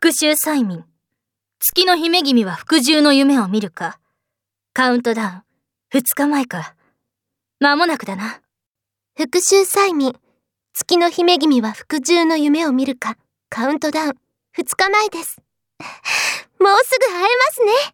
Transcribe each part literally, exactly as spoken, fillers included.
復讐催眠。月の姫君は服従の夢を見るか。カウントダウン、ふつかまえか。間もなくだな。 復讐催眠。月の姫君は服従の夢を見るか。カウントダウン、ふつかまえです。もうすぐ会えますね。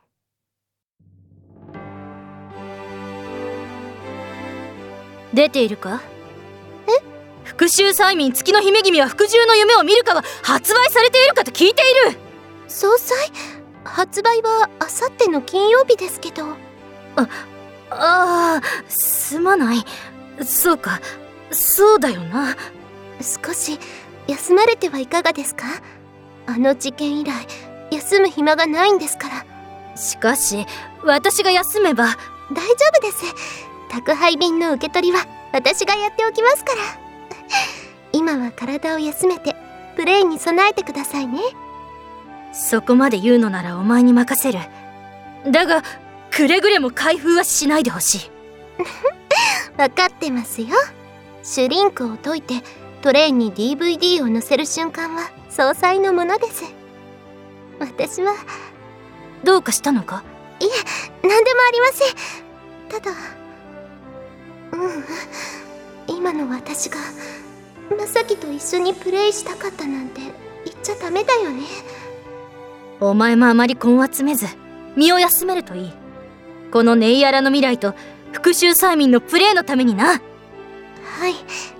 出ているか？ え？ 復讐催眠月の姫君は服従の夢を見るかは発売されているかと聞いている。 総裁、発売はあさっての金曜日ですけど。 あ、ああ、すまない。そうか、そうだよな。 少し休まれてはいかがですか？あの事件以来休む暇がないんですから。 しかし私が休めば。 大丈夫です。宅配便の受け取りは私がやっておきますから。今は体を休めてプレイに備えてくださいね。 そこまで言うのならお前に任せる。だがくれぐれも開封はしないでほしい。 分かってますよ。シュリンクを解いてトレイに ディーブイディー を載せる瞬間は総裁のものです。私は。 どうかしたのか？ いえ、何でもありません。ただ、うん、今の私がまさきと一緒にプレイしたかったなんて言っちゃダメだよね。 お前もあまり根を集めず身を休めるといい。このネイアラの未来と復讐催眠のプレイのためにな。 はい。